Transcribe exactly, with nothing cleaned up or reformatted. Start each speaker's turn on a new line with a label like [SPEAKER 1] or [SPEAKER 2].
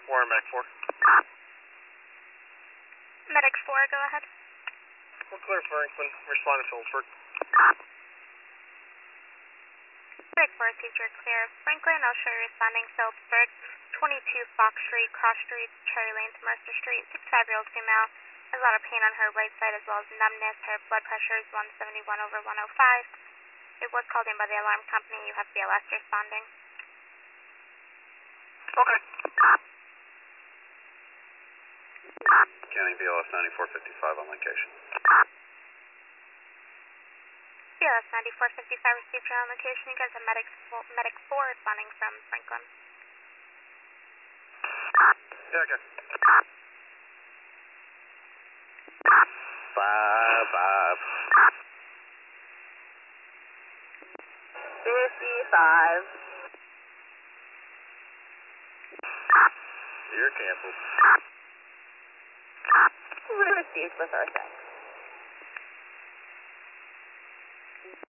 [SPEAKER 1] four, Medic four.
[SPEAKER 2] Medic four, go ahead.
[SPEAKER 1] We're clear Franklin, respond to Phillipsburg.
[SPEAKER 2] Medic four, teacher clear. Franklin, I'll show you responding Phillipsburg. twenty-two Fox Street, Cross Street, Cherry Lane to Mercer Street. sixty-five-year-old female. Has a lot of pain on her right side as well as numbness. Her blood pressure is one seventy-one over one oh five. It was called in by the alarm company. You have B L S responding.
[SPEAKER 1] Okay.
[SPEAKER 3] County B L S ninety-four fifty-five on location.
[SPEAKER 2] B L S ninety-four fifty-five received your on location. You guys have medic four, medic four responding from Franklin.
[SPEAKER 3] Yeah, okay. Five, five.
[SPEAKER 4] fifty-five.
[SPEAKER 3] You're canceled.
[SPEAKER 4] Received with our thanks.